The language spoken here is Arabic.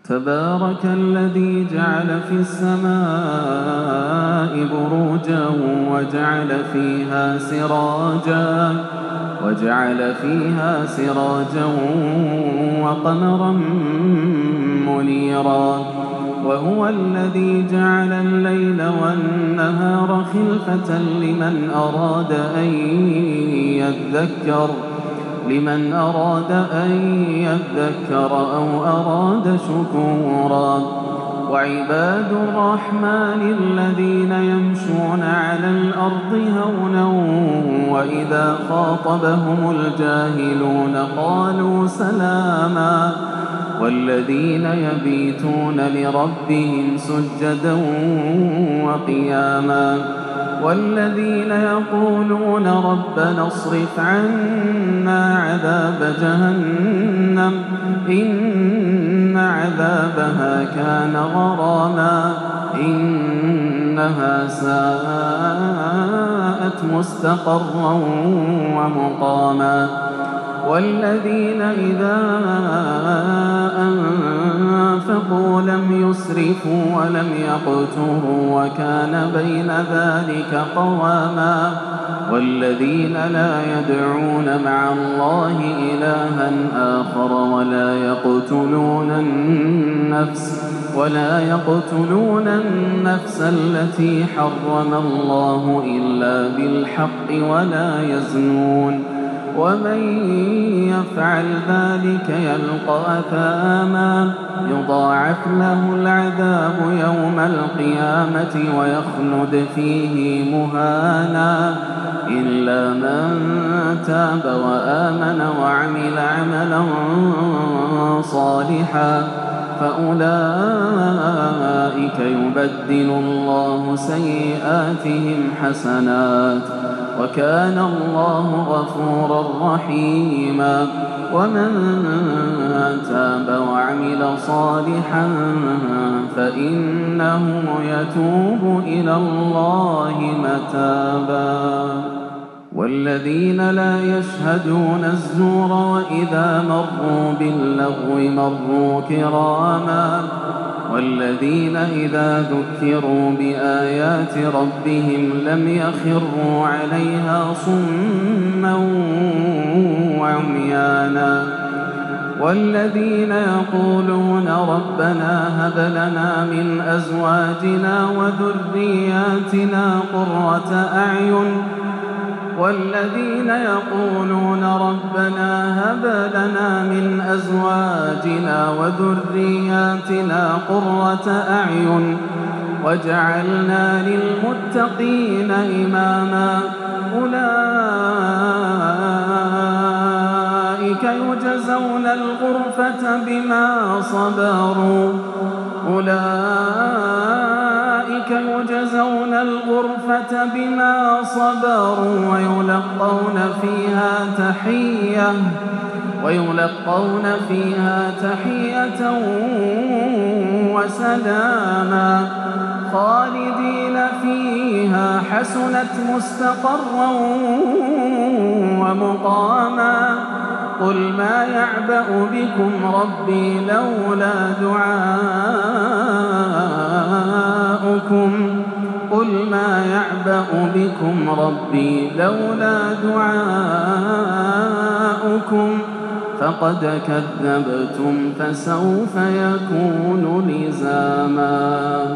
تبارك الذي جعل في السماء بروجا وجعل فيها سراجا وقمرا منيرا وهو الذي جعل الليل والنهار خلفة لمن أراد أن يذكر أو أراد شكورا وعباد الرحمن الذين يمشون على الأرض هونا وإذا خاطبهم الجاهلون قالوا سلاما والذين يبيتون لربهم سجدا وقياما والذين يقولون ربنا اصرف عنا عذاب جهنم إن عذابها كان غراما إنها ساءت مستقرا ومقاما والذين إذا أنفقوا لم يسرفوا ولم يقتروا وكان بين ذلك قواما والذين لا يدعون مع الله إلها آخر ولا يقتلون النفس التي حرم الله إلا بالحق ولا يزنون ومن يفعل ذلك يلقى أثاما يضاعف له العذاب يوم القيامة ويخلد فيه مهانا إلا من تاب وآمن وعمل عملا صالحا فأولئك يبدل الله سيئاتهم حسنات وكان الله غفورا رحيما ومن تاب وعمل صالحا فإنه يتوب إلى الله متابا والذين لا يشهدون الزور وإذا مروا باللغو مروا كراما والذين إذا ذكروا بآيات ربهم لم يخروا عليها صما وعميانا والذين يقولون ربنا هب لنا من أزواجنا وذرياتنا قرة أعين واجعلنا للمتقين إماما أولئك يجزون الغرفة بما صبروا ويلقون فيها تحية وسلاما خالدين فيها حسنت مستقرا ومقاما قل ما يعبأ بكم ربي لولا دعاؤكم فقد كذبتم فسوف يكون لزاما